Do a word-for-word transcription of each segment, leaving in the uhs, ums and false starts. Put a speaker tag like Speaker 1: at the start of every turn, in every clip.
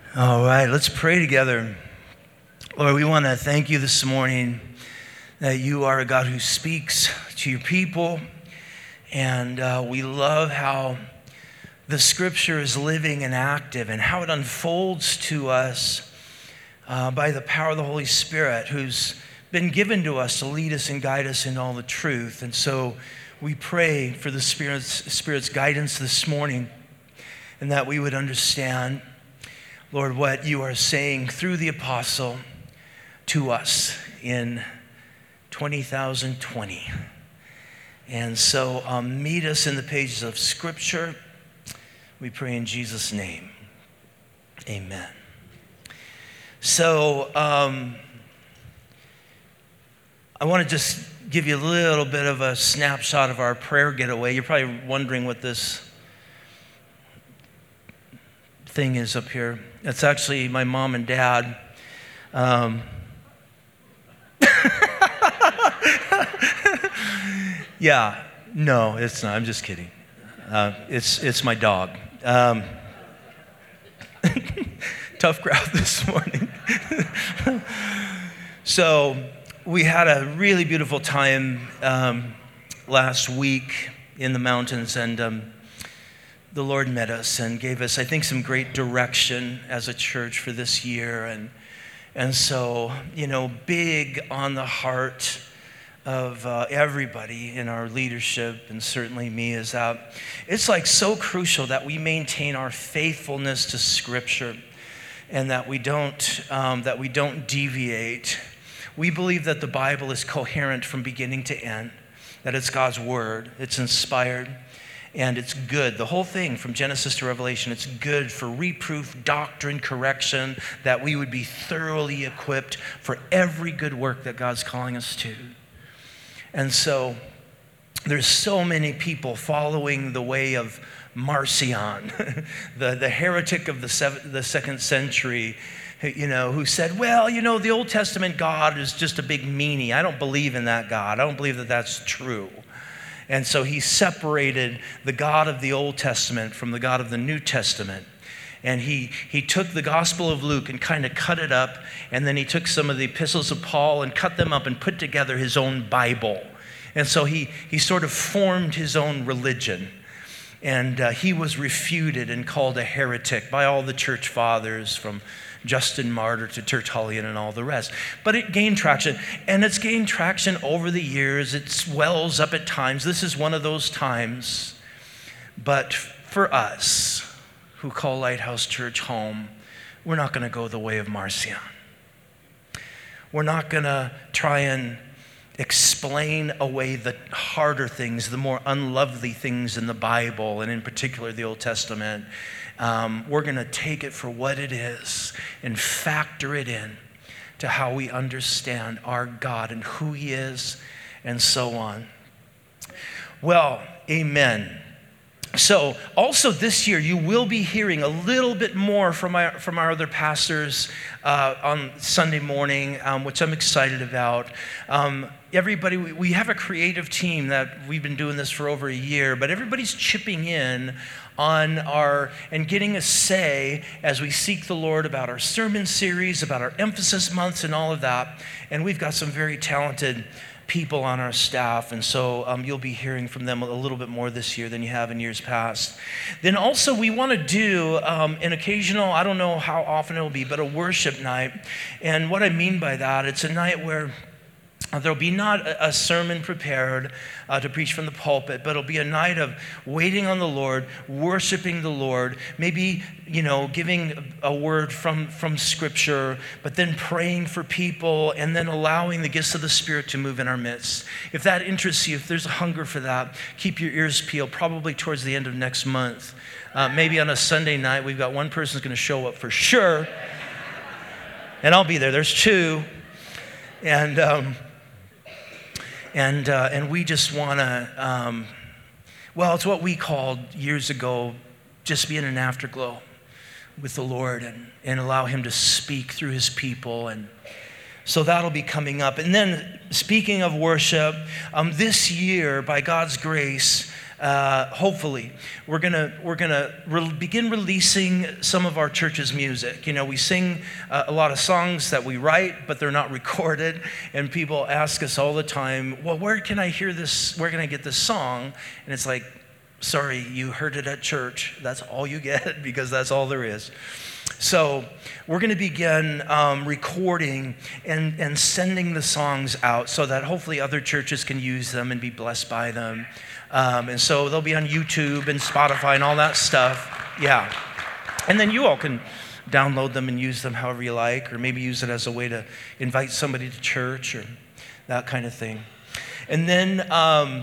Speaker 1: All right, let's pray together. Lord, we want to thank you this morning that you are a God who speaks to your people. And uh, we love how the scripture is living and active and how it unfolds to us uh, by the power of the Holy Spirit who's been given to us to lead us and guide us in all the truth. And so we pray for the Spirit's, Spirit's guidance this morning and that we would understand, Lord, what you are saying through the apostle to us in twenty thousand twenty. And so um, meet us in the pages of Scripture. We pray in Jesus' name. Amen. So um, I want to just give you a little bit of a snapshot of our prayer getaway. You're probably wondering what this thing is up here. It's actually my mom and dad. Um, yeah, no, it's not. I'm just kidding. Uh, it's it's my dog. Um, tough crowd this morning. So we had a really beautiful time um, last week in the mountains, and um, the Lord met us and gave us, I think, some great direction as a church for this year. And and so, you know, big on the heart of uh, everybody in our leadership, and certainly me, is that it's like so crucial that we maintain our faithfulness to Scripture and that we don't um, that we don't deviate. We believe that the Bible is coherent from beginning to end, that it's God's word, it's inspired, and it's good. The whole thing from Genesis to Revelation, it's good for reproof, doctrine, correction, that we would be thoroughly equipped for every good work that God's calling us to. And so there's so many people following the way of Marcion, the, the heretic of the, seventh, the second century, you know, who said, well, you know, the Old Testament God is just a big meanie. I don't believe in that God. I don't believe that that's true. And so he separated the God of the Old Testament from the God of the New Testament. And he he took the Gospel of Luke and kind of cut it up. And then he took some of the epistles of Paul and cut them up and put together his own Bible. And so he, he sort of formed his own religion. And uh, he was refuted and called a heretic by all the church fathers, from Justin Martyr to Tertullian and all the rest. But it gained traction, and it's gained traction over the years. It swells up at times. This is one of those times. But for us who call Lighthouse Church home, we're not going to go the way of Marcion. We're not going to try and explain away the harder things, the more unlovely things in the Bible, and in particular the Old Testament. Um, we're going to take it for what it is and factor it in to how we understand our God and who He is and so on. Well, amen. So also this year, you will be hearing a little bit more from our, from our other pastors uh, on Sunday morning, um, which I'm excited about. Um, everybody, we, we have a creative team that we've been doing this for over a year, but everybody's chipping in on our, and getting a say as we seek the Lord about our sermon series, about our emphasis months and all of that. And we've got some very talented people on our staff, and so um, you'll be hearing from them a little bit more this year than you have in years past. Then also we want to do um, an occasional, I don't know how often it'll be, but a worship night. And what I mean by that, it's a night where there'll be not a sermon prepared uh, to preach from the pulpit, but it'll be a night of waiting on the Lord, worshiping the Lord, maybe, you know, giving a word from, from Scripture, but then praying for people, and then allowing the gifts of the Spirit to move in our midst. If that interests you, if there's a hunger for that, keep your ears peeled, probably towards the end of next month. Uh, maybe on a Sunday night, we've got one person who's going to show up for sure, and I'll be there. There's two. And... Um, And uh, and we just want to, um, well, it's what we called years ago, just being an afterglow with the Lord, and, and allow Him to speak through His people. And so that'll be coming up. And then speaking of worship, um, this year, by God's grace, uh, hopefully, we're gonna we're gonna re- begin releasing some of our church's music. You know, we sing uh, a lot of songs that we write, but they're not recorded. And people ask us all the time, "Well, where can I hear this? Where can I get this song?" And it's like, sorry, you heard it at church. That's all you get, because that's all there is. So we're going to begin um, recording and, and sending the songs out so that hopefully other churches can use them and be blessed by them. Um, and so they'll be on YouTube and Spotify and all that stuff. Yeah. And then you all can download them and use them however you like, or maybe use it as a way to invite somebody to church or that kind of thing. And then um,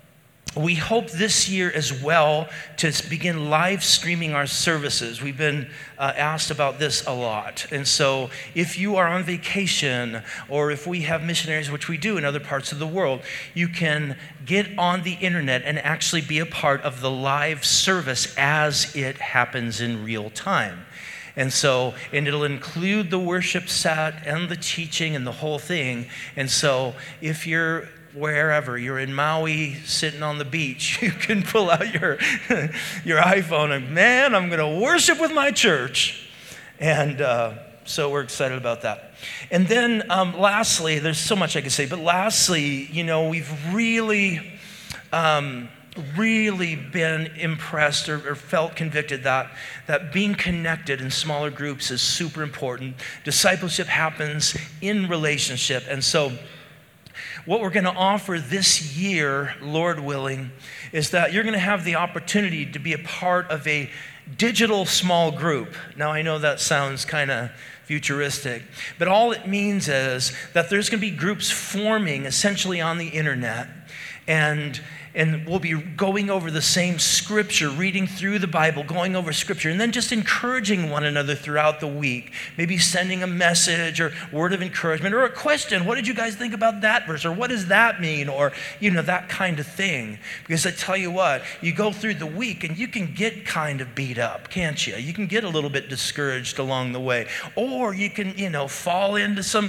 Speaker 1: we hope this year as well to begin live streaming our services. We've been uh, asked about this a lot. And so if you are on vacation, or if we have missionaries, which we do in other parts of the world, you can get on the internet and actually be a part of the live service as it happens in real time. And so, and it'll include the worship set and the teaching and the whole thing. And so if you're wherever, you're in Maui sitting on the beach, you can pull out your, your iPhone and, man, I'm going to worship with my church. And uh, so we're excited about that. And then um, lastly, there's so much I could say, but lastly, you know, we've really, um, really been impressed or, or felt convicted that, that being connected in smaller groups is super important. Discipleship happens in relationship. And so what we're going to offer this year, Lord willing, is that you're going to have the opportunity to be a part of a digital small group. Now, I know that sounds kind of futuristic, but all it means is that there's going to be groups forming essentially on the internet, and and we'll be going over the same scripture, reading through the Bible, going over scripture, and then just encouraging one another throughout the week. Maybe sending a message or word of encouragement or a question. What did you guys think about that verse? Or what does that mean? Or, you know, that kind of thing. Because I tell you what, you go through the week and you can get kind of beat up, can't you? You can get a little bit discouraged along the way. Or you can, you know, fall into some,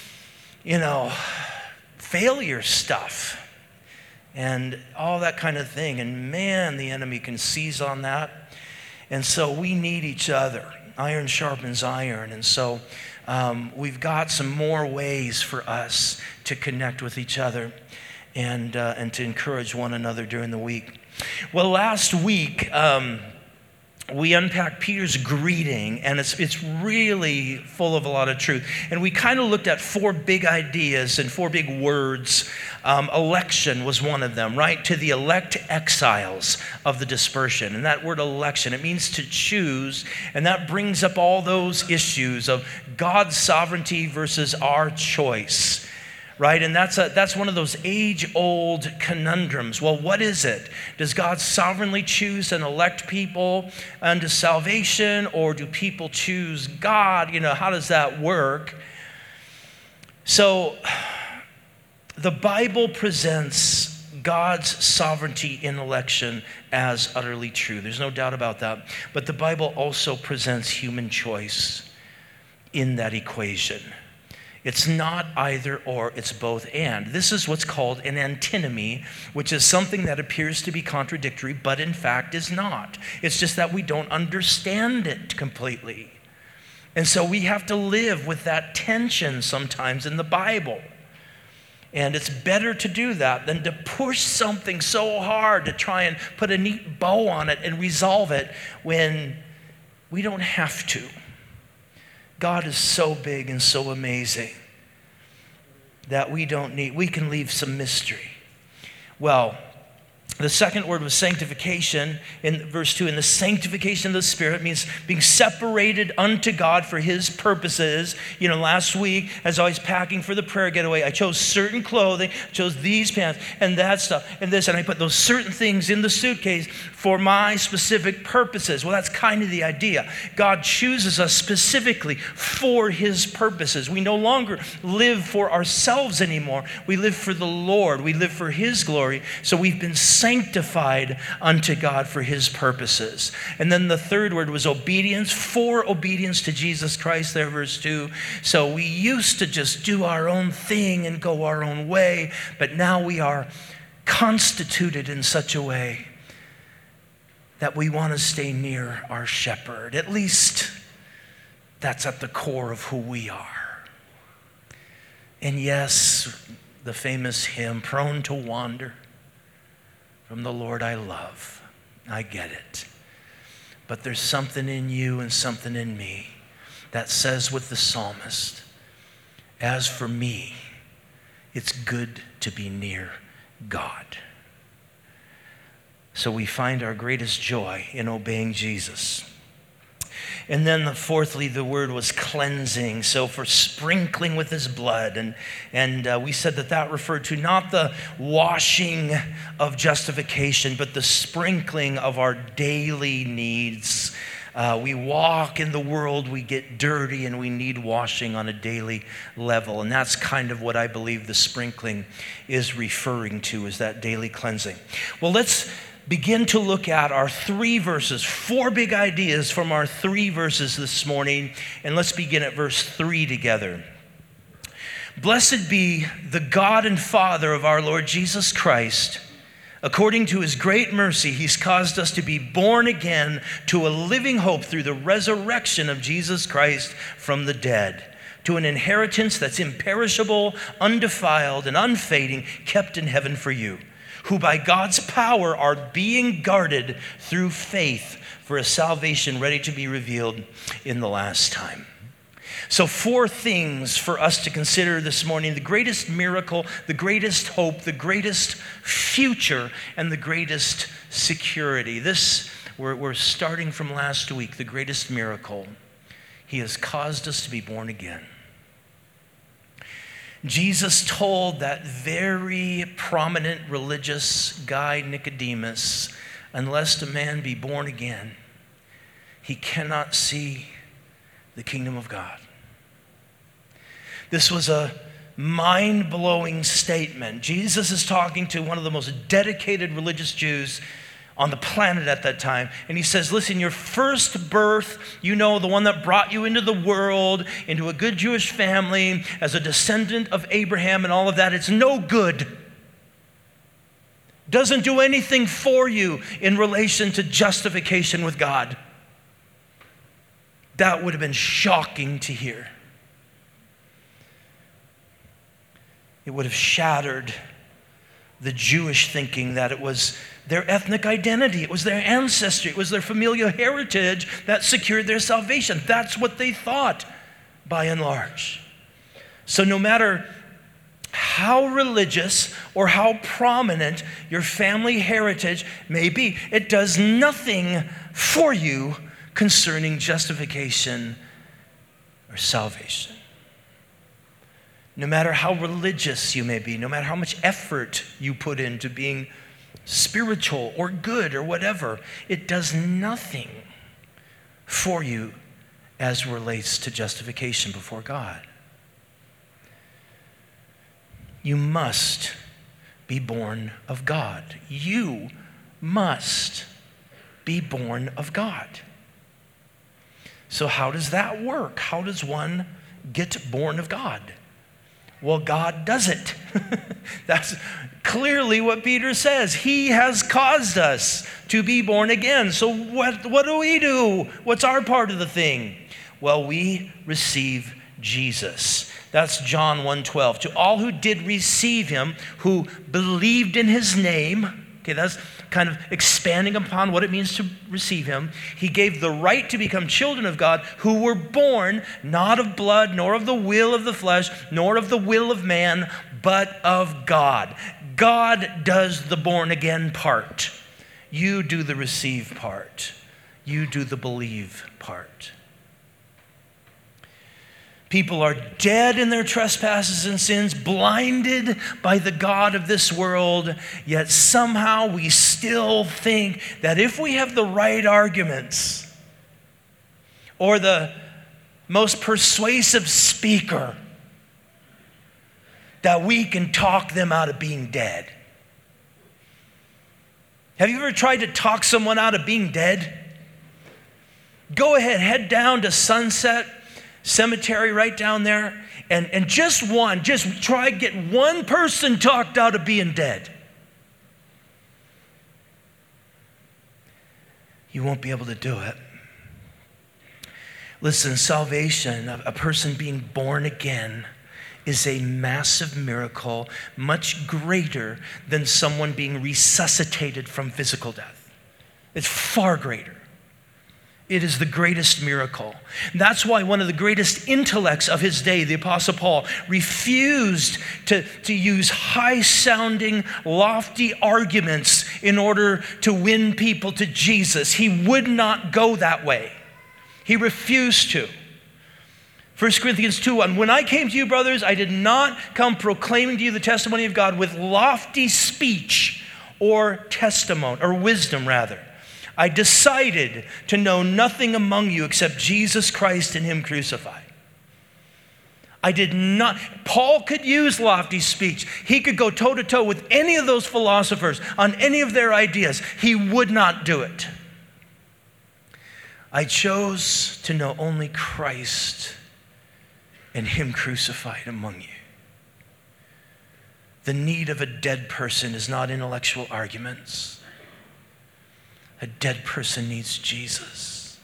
Speaker 1: you know, failure stuff. And all that kind of thing. And man, the enemy can seize on that. And so we need each other. Iron sharpens iron. And so um, we've got some more ways for us to connect with each other and, uh, and to encourage one another during the week. Well, last week, um, we unpacked Peter's greeting, and it's it's really full of a lot of truth. And we kind of looked at four big ideas and four big words. Um, election was one of them, right? To the elect exiles of the dispersion. And that word election, it means to choose, and that brings up all those issues of God's sovereignty versus our choice. Right? And that's a, that's one of those age-old conundrums. Well, what is it? Does God sovereignly choose and elect people unto salvation, or do people choose God? You know, how does that work? So, the Bible presents God's sovereignty in election as utterly true. There's no doubt about that. But the Bible also presents human choice in that equation. It's not either or, it's both and. This is what's called an antinomy, which is something that appears to be contradictory, but in fact is not. It's just that we don't understand it completely. And so we have to live with that tension sometimes in the Bible. And it's better to do that than to push something so hard to try and put a neat bow on it and resolve it when we don't have to. God is so big and so amazing that we don't need, we can leave some mystery. Well, the second word was sanctification in verse two. And the sanctification of the Spirit means being separated unto God for His purposes. You know, last week, as I was packing for the prayer getaway, I chose certain clothing, chose these pants and that stuff and this. And I put those certain things in the suitcase for my specific purposes. Well, that's kind of the idea. God chooses us specifically for His purposes. We no longer live for ourselves anymore. We live for the Lord. We live for His glory. So we've been sanctified unto God for His purposes. And then the third word was obedience, for obedience to Jesus Christ, there, verse two. So we used to just do our own thing and go our own way, but now we are constituted in such a way that we want to stay near our shepherd. At least that's at the core of who we are. And yes, the famous hymn, prone to wander from the Lord I love. I get it. But there's something in you and something in me that says with the psalmist, as for me, it's good to be near God. So we find our greatest joy in obeying Jesus. And then the, fourthly, the word was cleansing. So for sprinkling with his blood. And, and uh, we said that that referred to not the washing of justification, but the sprinkling of our daily needs. Uh, we walk in the world, we get dirty, and we need washing on a daily level. And that's kind of what I believe the sprinkling is referring to, is that daily cleansing. Well, let's begin to look at our three verses, four big ideas from our three verses this morning. And let's begin at verse three together. Blessed be the God and Father of our Lord Jesus Christ. According to his great mercy, he's caused us to be born again to a living hope through the resurrection of Jesus Christ from the dead, to an inheritance that's imperishable, undefiled, and unfading, kept in heaven for you, who by God's power are being guarded through faith for a salvation ready to be revealed in the last time. So four things for us to consider this morning: the greatest miracle, the greatest hope, the greatest future, and the greatest security. This, we're, we're starting from last week, the greatest miracle. He has caused us to be born again. Jesus told that very prominent religious guy, Nicodemus, unless a man be born again, he cannot see the kingdom of God. This was a mind-blowing statement. Jesus is talking to one of the most dedicated religious Jews on the planet at that time. And he says, listen, your first birth, you know, the one that brought you into the world, into a good Jewish family, as a descendant of Abraham and all of that, it's no good. Doesn't do anything for you in relation to justification with God. That would have been shocking to hear. It would have shattered the Jewish thinking that it was their ethnic identity, it was their ancestry, it was their familial heritage that secured their salvation. That's what they thought, by and large. So no matter how religious or how prominent your family heritage may be, it does nothing for you concerning justification or salvation. No matter how religious you may be, no matter how much effort you put into being spiritual or good or whatever, it does nothing for you as relates to justification before God. You must be born of God. You must be born of God. So how does that work? How does one get born of God? Well, God does it. That's clearly what Peter says. He has caused us to be born again. So what, what do we do? What's our part of the thing? Well, we receive Jesus. That's John one twelve. To all who did receive him, who believed in his name, okay, that's kind of expanding upon what it means to receive him. He gave the right to become children of God, who were born not of blood, nor of the will of the flesh, nor of the will of man, but of God. God does the born again part. You do the receive part. You do the believe part. People are dead in their trespasses and sins, blinded by the God of this world, yet somehow we still think that if we have the right arguments or the most persuasive speaker, that we can talk them out of being dead. Have you ever tried to talk someone out of being dead? Go ahead, head down to Sunset Cemetery right down there, and, and just one, just try to get one person talked out of being dead. you won't be able to do it. Listen, salvation, a person being born again, is a massive miracle, much greater than someone being resuscitated from physical death. It's far greater. It is the greatest miracle. That's why one of the greatest intellects of his day, the Apostle Paul, refused to, to use high-sounding, lofty arguments in order to win people to Jesus. He would not go that way. He refused to. First Corinthians two one, when I came to you, brothers, I did not come proclaiming to you the testimony of God with lofty speech or testimony, or wisdom rather. I decided to know nothing among you except Jesus Christ and him crucified. I did not, Paul could use lofty speech. He could go toe to toe with any of those philosophers on any of their ideas. He would not do it. I chose to know only Christ and him crucified among you. The need of a dead person is not intellectual arguments. A dead person needs Jesus.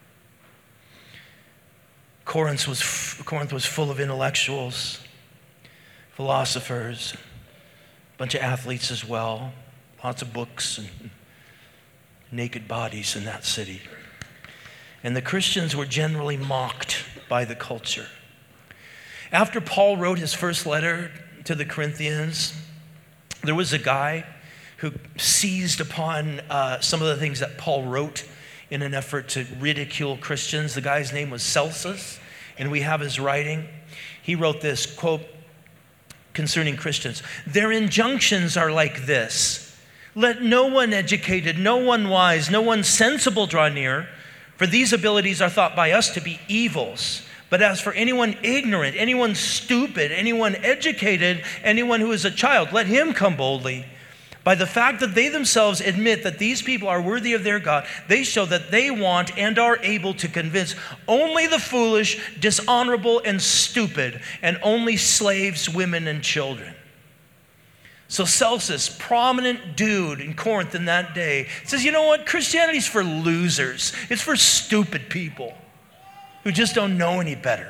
Speaker 1: Corinth was, Corinth was full of intellectuals, philosophers, a bunch of athletes as well, lots of books and naked bodies in that city. And the Christians were generally mocked by the culture. After Paul wrote his first letter to the Corinthians, there was a guy who seized upon uh, some of the things that Paul wrote in an effort to ridicule Christians. The guy's name was Celsus, and we have his writing. He wrote this, quote, concerning Christians. Their injunctions are like this. Let no one educated, no one wise, no one sensible draw near, for these abilities are thought by us to be evils. But as for anyone ignorant, anyone stupid, anyone educated, anyone who is a child, let him come boldly. By the fact that they themselves admit that these people are worthy of their God, they show that they want and are able to convince only the foolish, dishonorable, and stupid, and only slaves, women, and children. So Celsus, prominent dude in Corinth in that day, says, you know what? Christianity's for losers. It's for stupid people who just don't know any better.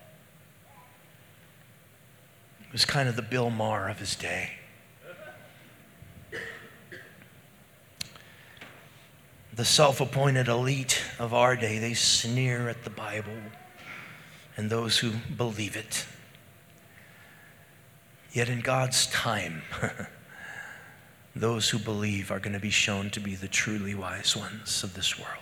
Speaker 1: He was kind of the Bill Maher of his day. The self-appointed elite of our day, they sneer at the Bible and those who believe it. Yet in God's time, those who believe are going to be shown to be the truly wise ones of this world.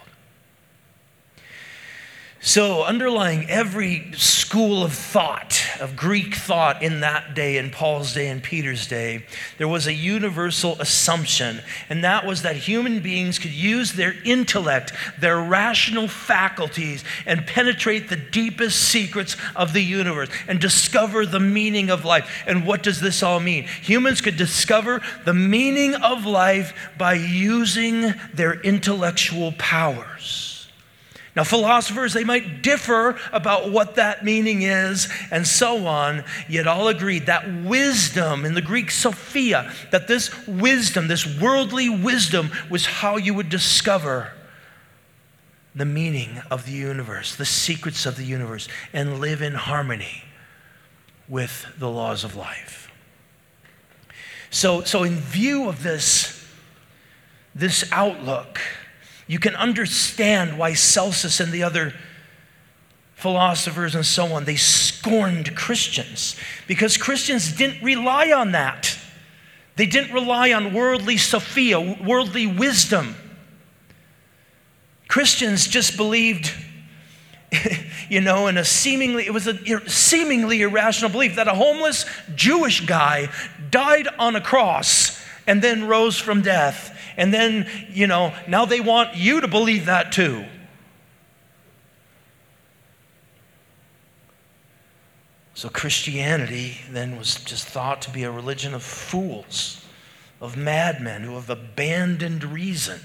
Speaker 1: So underlying every school of thought, of Greek thought in that day, in Paul's day and Peter's day, there was a universal assumption, and that was that human beings could use their intellect, their rational faculties, and penetrate the deepest secrets of the universe and discover the meaning of life. And what does this all mean? Humans could discover the meaning of life by using their intellectual powers. Now, philosophers, they might differ about what that meaning is and so on, yet all agreed that wisdom, in the Greek Sophia, that this wisdom, this worldly wisdom, was how you would discover the meaning of the universe, the secrets of the universe, and live in harmony with the laws of life. So, so in view of this, this outlook, you can understand why Celsus and the other philosophers and so on, they scorned Christians, because Christians didn't rely on that. They didn't rely on worldly Sophia, worldly wisdom. Christians just believed, you know, in a seemingly, it was a seemingly irrational belief that a homeless Jewish guy died on a cross and then rose from death. And then, you know, now they want you to believe that too. So Christianity then was just thought to be a religion of fools, of madmen who have abandoned reason.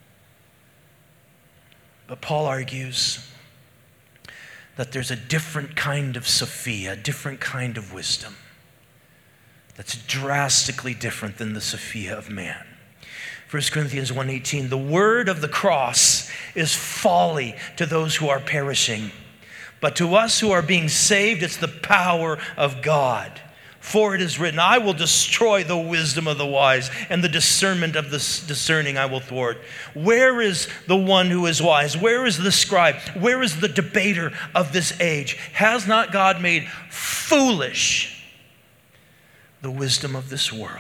Speaker 1: But Paul argues that there's a different kind of Sophia, a different kind of wisdom that's drastically different than the Sophia of man. First Corinthians one eighteen, the word of the cross is folly to those who are perishing, but to us who are being saved, it's the power of God. For it is written, I will destroy the wisdom of the wise, and the discernment of the discerning I will thwart. Where is the one who is wise? Where is the scribe? Where is the debater of this age? Has not God made foolish the wisdom of this world?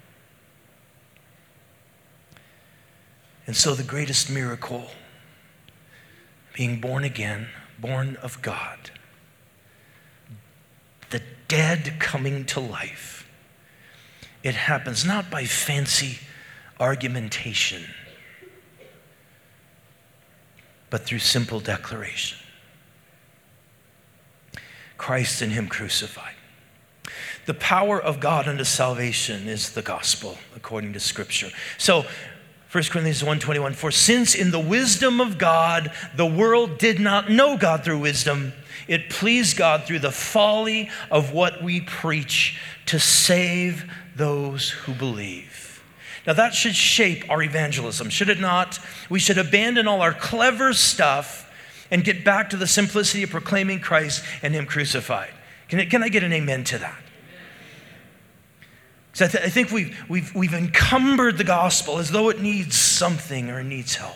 Speaker 1: And so the greatest miracle, being born again, born of God, the dead coming to life, it happens not by fancy argumentation, but through simple declaration. Christ and him crucified. The power of God unto salvation is the gospel, according to Scripture. So, First Corinthians one twenty-one, for since in the wisdom of God, the world did not know God through wisdom, it pleased God through the folly of what we preach to save those who believe. Now that should shape our evangelism, should it not? We should abandon all our clever stuff and get back to the simplicity of proclaiming Christ and him crucified. Can I, can I get an amen to that? So I, th- I think we've, we've, we've encumbered the gospel as though it needs something or needs help.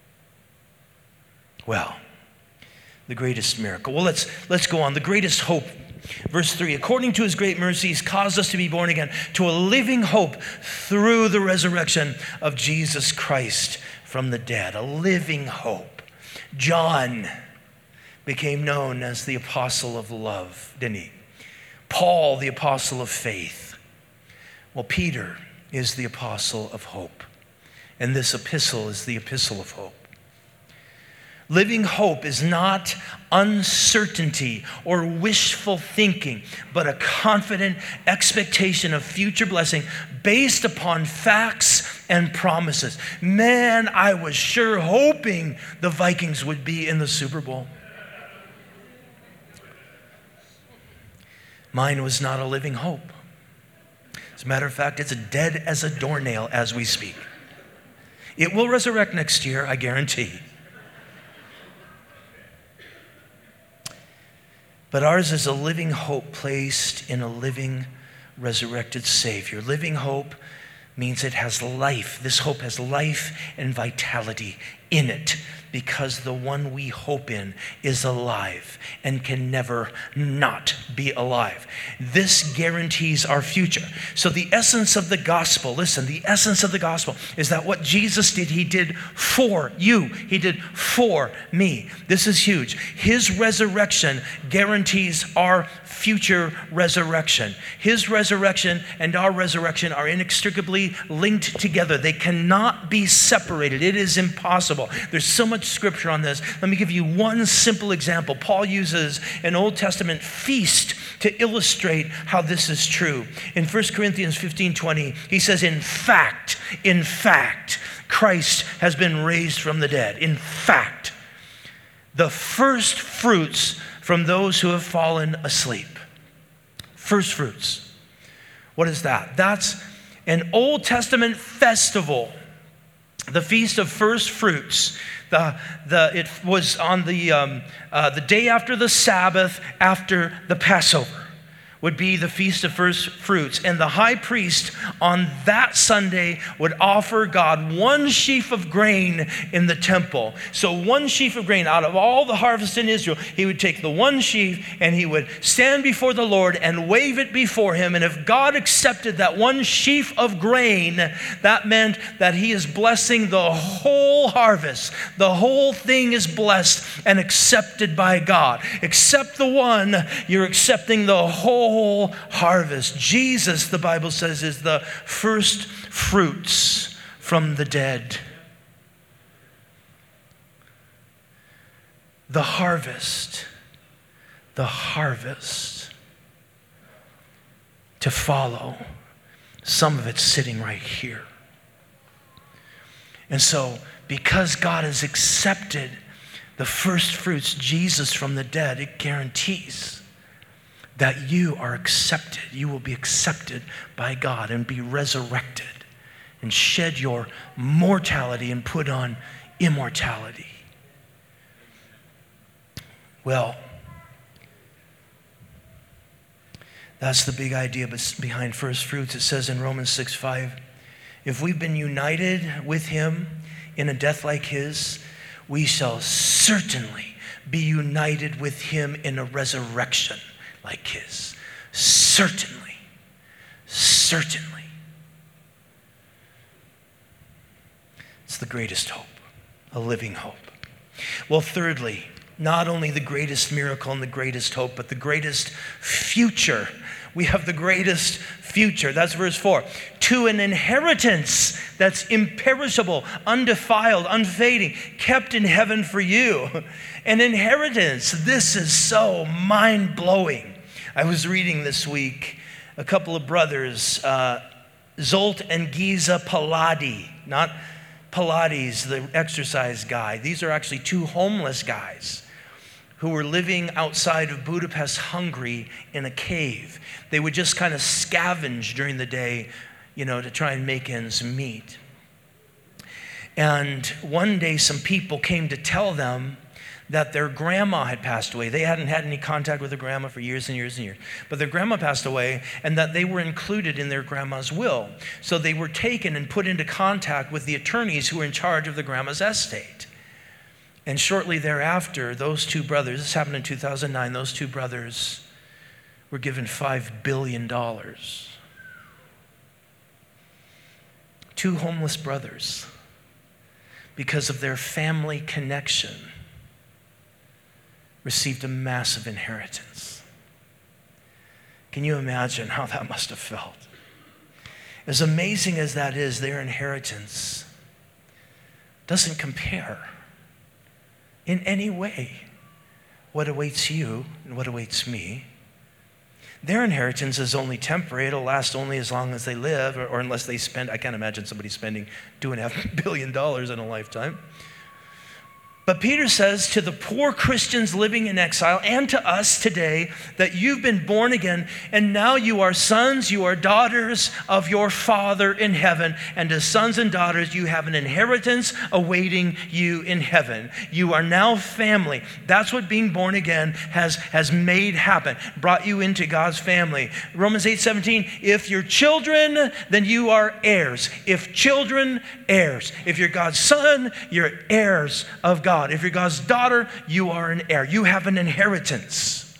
Speaker 1: Well, the greatest miracle. Well, let's, let's go on. The greatest hope. Verse three, according to his great mercy, he's caused us to be born again to a living hope through the resurrection of Jesus Christ from the dead. A living hope. John became known as the apostle of love, didn't he? Paul, the apostle of faith. Well, Peter is the apostle of hope, and this epistle is the epistle of hope. Living hope is not uncertainty or wishful thinking, but a confident expectation of future blessing based upon facts and promises. Man, I was sure hoping the Vikings would be in the Super Bowl. Mine was not a living hope. As a matter of fact, it's dead as a doornail as we speak. It will resurrect next year, I guarantee. But ours is a living hope placed in a living, resurrected Savior. Living hope means it has life. This hope has life and vitality in it because the one we hope in is alive and can never not be alive. This guarantees our future. So the essence of the gospel, listen, the essence of the gospel is that what Jesus did, he did for you. He did for me. This is huge. His resurrection guarantees our future resurrection. His resurrection and our resurrection are inextricably linked together. They cannot be separated. It is impossible. There's so much scripture on this. Let me give you one simple example. Paul uses an Old Testament feast to illustrate how this is true. In First Corinthians fifteen twenty, he says, in fact, in fact, Christ has been raised from the dead. In fact, the first fruits from those who have fallen asleep. First fruits. What is that? That's an Old Testament festival. The Feast of First Fruits. The, the, it was on the, um, uh, the day after the Sabbath, after the Passover, would be the Feast of First Fruits. And the high priest on that Sunday would offer God one sheaf of grain in the temple. So one sheaf of grain out of all the harvest in Israel, he would take the one sheaf and he would stand before the Lord and wave it before him. And if God accepted that one sheaf of grain, that meant that he is blessing the whole harvest. The whole thing is blessed and accepted by God. Except the one, you're accepting the whole whole harvest. Jesus, the Bible says, is the first fruits from the dead. The harvest, the harvest to follow. Some of it's sitting right here. And so, because God has accepted the first fruits, Jesus from the dead, it guarantees that you are accepted. You will be accepted by God and be resurrected and shed your mortality and put on immortality. Well, that's the big idea behind first fruits. It says in Romans six five, if we've been united with him in a death like his, we shall certainly be united with him in a resurrection like his. Certainly. Certainly. It's the greatest hope, a living hope. Well, thirdly, not only the greatest miracle and the greatest hope, but the greatest future. We have the greatest future. That's verse four. To an inheritance that's imperishable, undefiled, unfading, kept in heaven for you. An inheritance. This is so mind-blowing. I was reading this week a couple of brothers, uh, Zsolt and Giza Paladi, not Pilates, the exercise guy. These are actually two homeless guys who were living outside of Budapest, Hungary in a cave. They would just kind of scavenge during the day, you know, to try and make ends meet. And one day some people came to tell them that their grandma had passed away. They hadn't had any contact with their grandma for years and years and years. But their grandma passed away, and that they were included in their grandma's will. So they were taken and put into contact with the attorneys who were in charge of the grandma's estate. And shortly thereafter, those two brothers, this happened in two thousand nine, those two brothers were given five billion dollars. Two homeless brothers, because of their family connection, received a massive inheritance. Can you imagine how that must have felt? As amazing as that is, their inheritance doesn't compare in any way what awaits you and what awaits me. Their inheritance is only temporary. It'll last only as long as they live, or, or unless they spend, I can't imagine somebody spending two and a half billion dollars in a lifetime. But Peter says to the poor Christians living in exile and to us today that you've been born again and now you are sons, you are daughters of your Father in heaven. And as sons and daughters, you have an inheritance awaiting you in heaven. You are now family. That's what being born again has, has made happen, brought you into God's family. Romans eight seventeen, if you're children, then you are heirs. If children, heirs. If you're God's son, you're heirs of God. If you're God's daughter, you are an heir. You have an inheritance.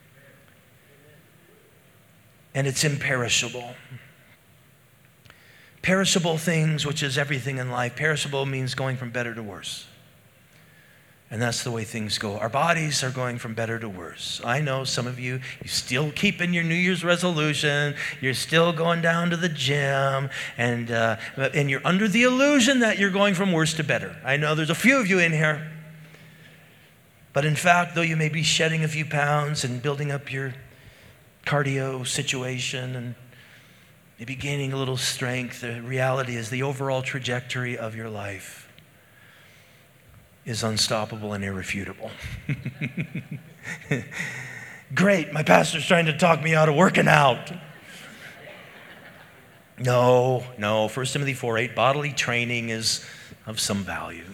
Speaker 1: And it's imperishable. Perishable things, which is everything in life. Perishable means going from better to worse. And that's the way things go. Our bodies are going from better to worse. I know some of you, you're still keeping your New Year's resolution. You're still going down to the gym. And, uh, and you're under the illusion that you're going from worse to better. I know there's a few of you in here. But in fact, though you may be shedding a few pounds and building up your cardio situation and maybe gaining a little strength, the reality is the overall trajectory of your life is unstoppable and irrefutable. Great, my pastor's trying to talk me out of working out. No, no, First Timothy four eight, bodily training is of some value.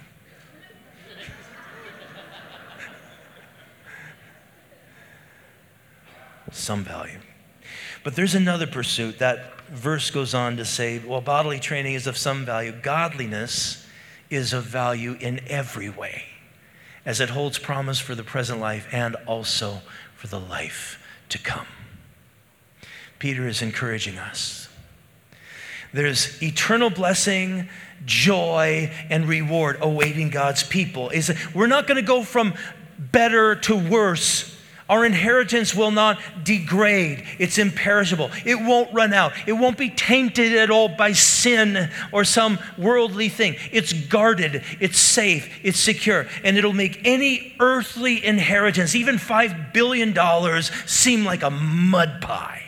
Speaker 1: Some value. But there's another pursuit. That verse goes on to say, well, bodily training is of some value. Godliness is of value in every way, as it holds promise for the present life and also for the life to come. Peter is encouraging us. There's eternal blessing, joy, and reward awaiting God's people. Is we're not going to go from better to worse. Our inheritance will not degrade. It's imperishable. It won't run out. It won't be tainted at all by sin or some worldly thing. It's guarded. It's safe. It's secure. And it'll make any earthly inheritance, even five billion dollars, seem like a mud pie.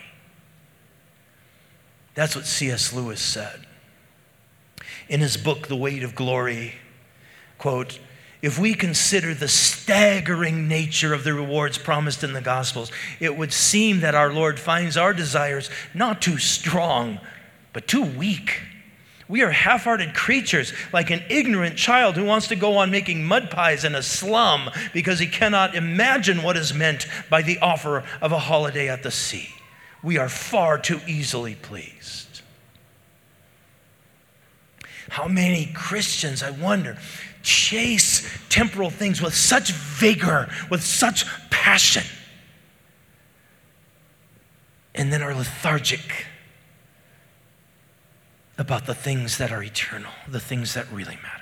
Speaker 1: That's what C S Lewis said. In his book, The Weight of Glory, quote, if we consider the staggering nature of the rewards promised in the Gospels, it would seem that our Lord finds our desires not too strong, but too weak. We are half-hearted creatures, like an ignorant child who wants to go on making mud pies in a slum because he cannot imagine what is meant by the offer of a holiday at the sea. We are far too easily pleased. How many Christians, I wonder, chase temporal things with such vigor, with such passion, and then are lethargic about the things that are eternal, the things that really matter.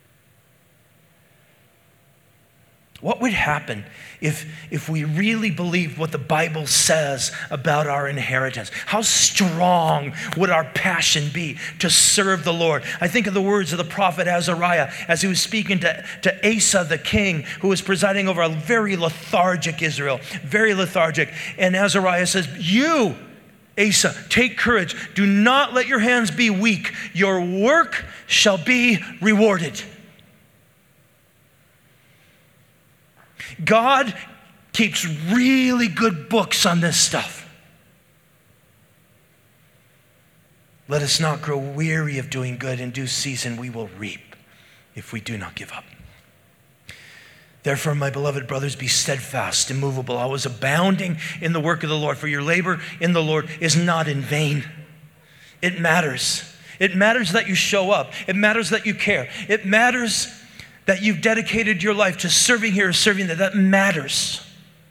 Speaker 1: What would happen if, if we really believed what the Bible says about our inheritance? How strong would our passion be to serve the Lord? I think of the words of the prophet Azariah as he was speaking to, to Asa the king, who was presiding over a very lethargic Israel, very lethargic. And Azariah says, you, Asa, take courage. Do not let your hands be weak. Your work shall be rewarded. God keeps really good books on this stuff. Let us not grow weary of doing good. In due season we will reap if we do not give up. Therefore, my beloved brothers, be steadfast, immovable, always abounding in the work of the Lord. For your labor in the Lord is not in vain. It matters. It matters that you show up. It matters that you care. It matters that you've dedicated your life to serving here or serving there. That matters.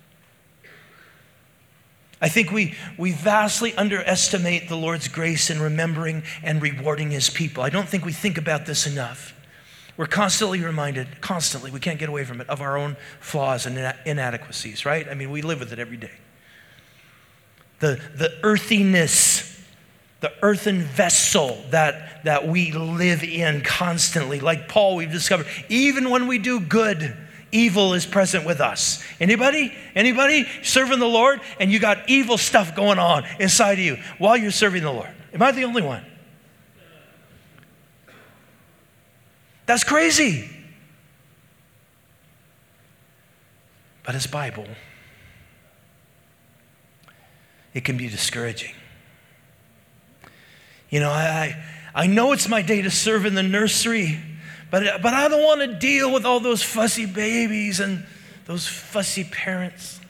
Speaker 1: I think we, we vastly underestimate the Lord's grace in remembering and rewarding his people. I don't think we think about this enough. We're constantly reminded, constantly, we can't get away from it, of our own flaws and inadequacies, right? I mean, we live with it every day. The, the earthiness, the earthen vessel that, that we live in constantly. Like Paul, we've discovered, even when we do good, evil is present with us. Anybody? Anybody serving the Lord and you got evil stuff going on inside of you while you're serving the Lord? Am I the only one? That's crazy. But as Bible, it can be discouraging. You know, I, I know it's my day to serve in the nursery, but, but I don't want to deal with all those fussy babies and those fussy parents.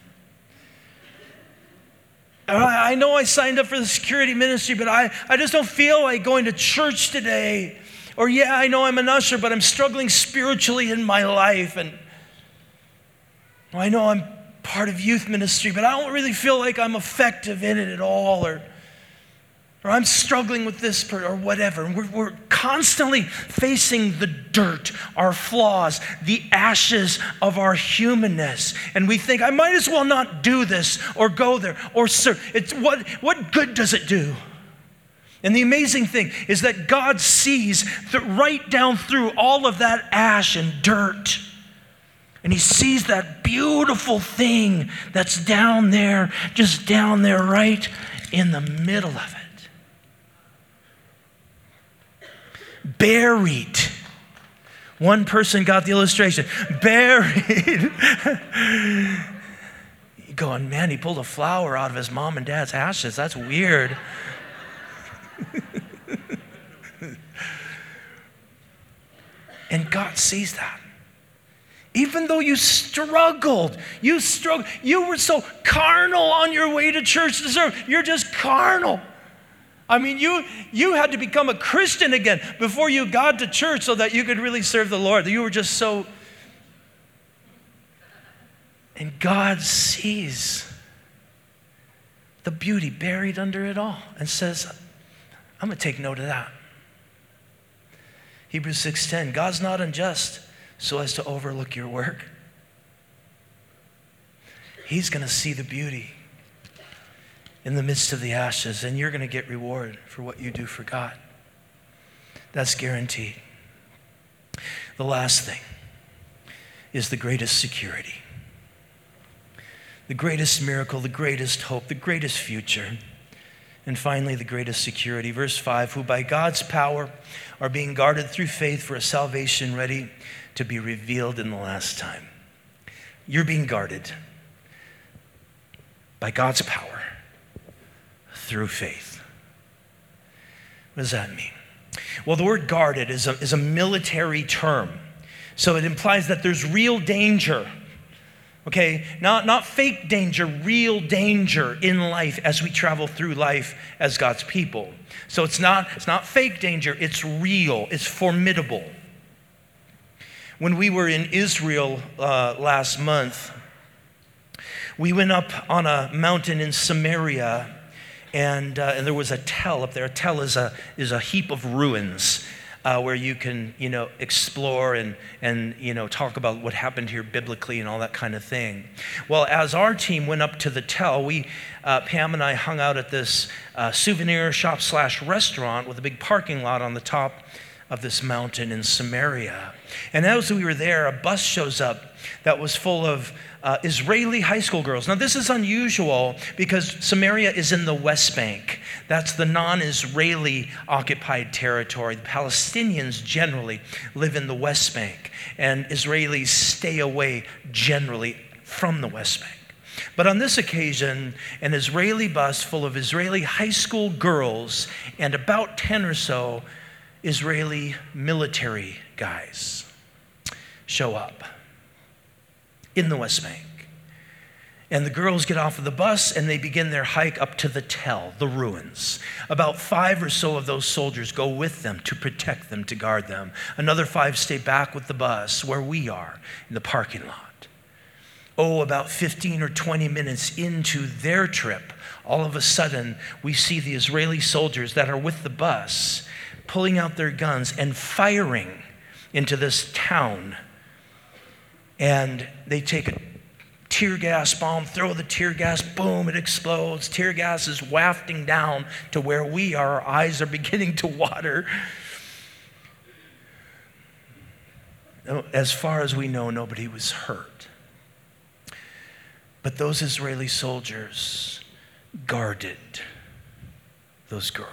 Speaker 1: I, I know I signed up for the security ministry, but I, I just don't feel like going to church today. Or yeah, I know I'm an usher, but I'm struggling spiritually in my life. And well, I know I'm part of youth ministry, but I don't really feel like I'm effective in it at all. Or, or I'm struggling with this or whatever. And we're, we're constantly facing the dirt, our flaws, the ashes of our humanness. And we think, I might as well not do this or go there or serve. It's what, what good does it do? And the amazing thing is that God sees that right down through all of that ash and dirt. And he sees that beautiful thing that's down there, just down there right in the middle of it. Buried. One person got the illustration. Buried. You're going, man, he pulled a flower out of his mom and dad's ashes. That's weird. And God sees that. Even though you struggled, you struggled, you were so carnal on your way to church to serve. You're just carnal. I mean, you you had to become a Christian again before you got to church so that you could really serve the Lord. You were just so. And God sees the beauty buried under it all and says, I'm going to take note of that. Hebrews six ten, God's not unjust so as to overlook your work. He's going to see the beauty in the midst of the ashes, and you're going to get reward for what you do for God. That's guaranteed. The last thing is the greatest security. The greatest miracle, the greatest hope, the greatest future. And finally, the greatest security. Verse five, who by God's power are being guarded through faith for a salvation ready to be revealed in the last time. You're being guarded by God's power through faith. What does that mean? Well, the word guarded is a, is a military term. So it implies that there's real danger. Okay, not, not fake danger, real danger in life as we travel through life as God's people. So it's not, it's not fake danger, it's real, it's formidable. When we were in Israel uh, last month, we went up on a mountain in Samaria, and uh, and there was a tell up there. A tell is a is a heap of ruins uh, where you can you know explore and and you know talk about what happened here biblically and all that kind of thing. Well, as our team went up to the tell, we uh, Pam and I hung out at this uh, souvenir shop slash restaurant with a big parking lot on the top of this mountain in Samaria. And as we were there, a bus shows up that was full of uh, Israeli high school girls. Now, this is unusual because Samaria is in the West Bank. That's the non-Israeli occupied territory. The Palestinians generally live in the West Bank, and Israelis stay away generally from the West Bank. But on this occasion, an Israeli bus full of Israeli high school girls and about ten or so Israeli military guys show up in the West Bank. And the girls get off of the bus and they begin their hike up to the tell, the ruins. About five or so of those soldiers go with them to protect them, to guard them. Another five stay back with the bus where we are in the parking lot. Oh, about fifteen or twenty minutes into their trip, all of a sudden we see the Israeli soldiers that are with the bus pulling out their guns and firing into this town. And they take a tear gas bomb, throw the tear gas, boom, it explodes. Tear gas is wafting down to where we are. Our eyes are beginning to water. As far as we know, nobody was hurt. But those Israeli soldiers guarded those girls.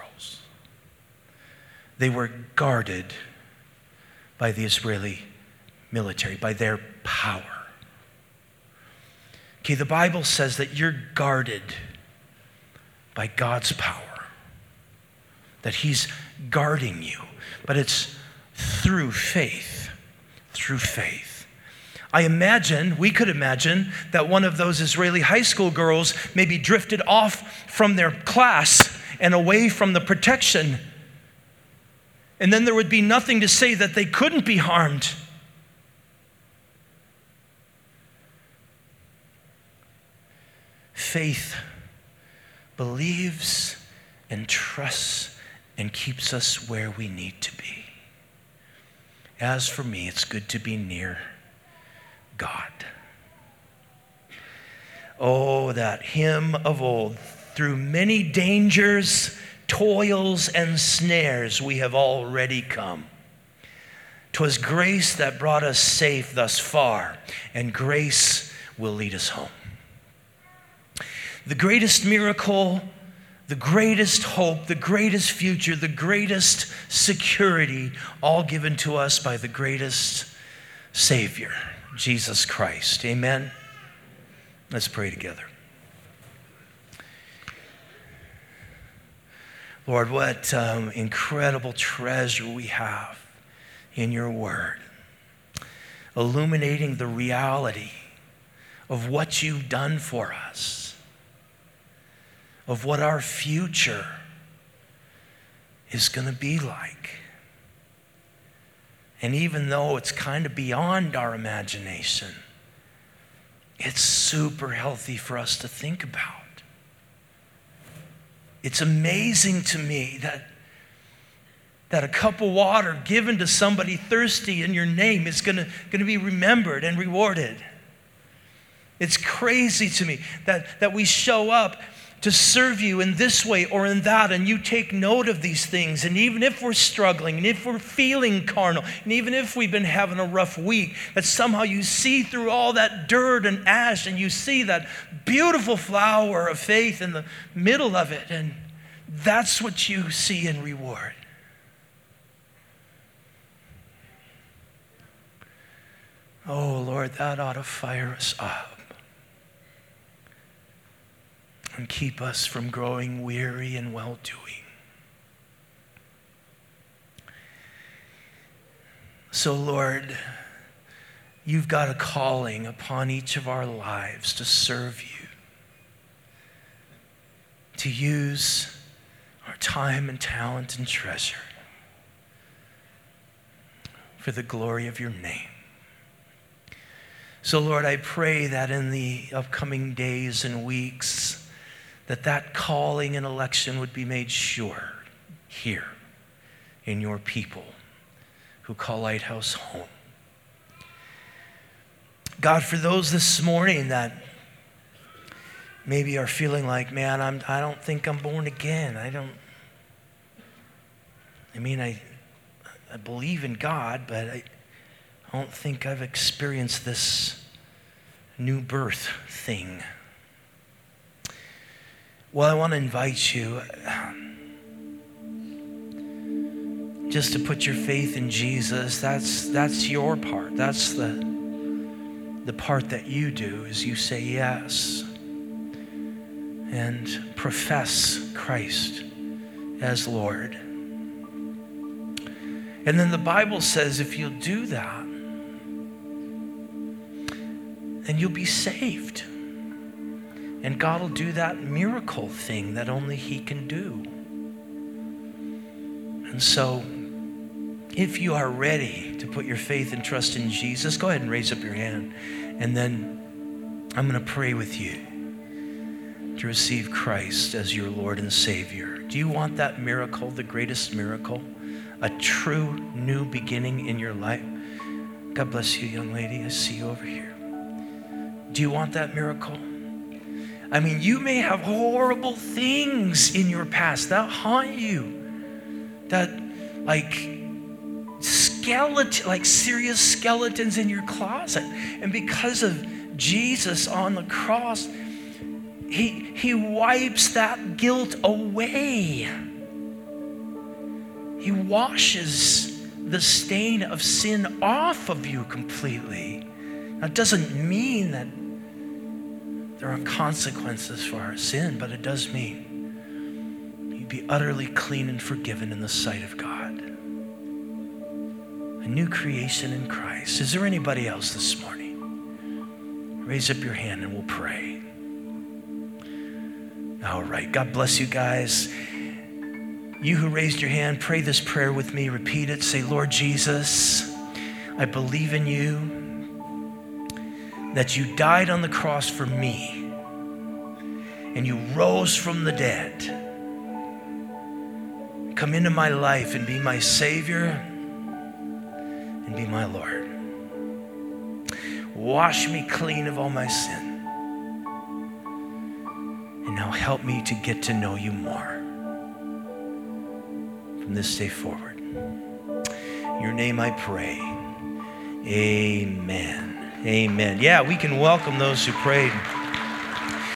Speaker 1: They were guarded by the Israeli military, by their power. Okay, the Bible says that you're guarded by God's power, that He's guarding you, but it's through faith, through faith. I imagine, we could imagine, that one of those Israeli high school girls maybe drifted off from their class and away from the protection. And then there would be nothing to say that they couldn't be harmed. Faith believes and trusts and keeps us where we need to be. As for me, it's good to be near God. Oh, that hymn of old, through many dangers, toils and snares we have already come. 'Twas grace that brought us safe thus far, and grace will lead us home. The greatest miracle, the greatest hope, the greatest future, the greatest security, all given to us by the greatest Savior, Jesus Christ. Amen? Let's pray together. Lord, what um, incredible treasure we have in your word, illuminating the reality of what you've done for us, of what our future is going to be like. And even though it's kind of beyond our imagination, it's super healthy for us to think about. It's amazing to me that, that a cup of water given to somebody thirsty in your name is going to, going to be remembered and rewarded. It's crazy to me that, that we show up to serve you in this way or in that, and you take note of these things. And even if we're struggling, and if we're feeling carnal, and even if we've been having a rough week, that somehow you see through all that dirt and ash, and you see that beautiful flower of faith in the middle of it, and that's what you see and reward. Oh, Lord, that ought to fire us up and keep us from growing weary in well-doing. So, Lord, you've got a calling upon each of our lives to serve you, to use our time and talent and treasure for the glory of your name. So, Lord, I pray that in the upcoming days and weeks, that that calling and election would be made sure here in your people who call Lighthouse home. God, for those this morning that maybe are feeling like, man, I'm, I don't think I'm born again. I don't, I mean, I, I believe in God, but I, I don't think I've experienced this new birth thing. Well, I want to invite you just to put your faith in Jesus. That's that's your part. That's the the part that you do, is you say yes and profess Christ as Lord. And then the Bible says if you'll do that, then you'll be saved. And God will do that miracle thing that only he can do. And so, if you are ready to put your faith and trust in Jesus, go ahead and raise up your hand. And then I'm going to pray with you to receive Christ as your Lord and Savior. Do you want that miracle, the greatest miracle? A true new beginning in your life? God bless you, young lady. I see you over here. Do you want that miracle? I mean, you may have horrible things in your past that haunt you, that like skeleton, like serious skeletons in your closet. And because of Jesus on the cross, he, he wipes that guilt away. He washes the stain of sin off of you completely. That doesn't mean that there are consequences for our sin, but it does mean you'd be utterly clean and forgiven in the sight of God. A new creation in Christ. Is there anybody else this morning? Raise up your hand and we'll pray. All right. God bless you guys. You who raised your hand, pray this prayer with me. Repeat it. Say, Lord Jesus, I believe in you, that you died on the cross for me and you rose from the dead. Come into my life and be my Savior and be my Lord. Wash me clean of all my sin. And now help me to get to know you more from this day forward. In your name I pray. Amen. Amen. Yeah, we can welcome those who prayed.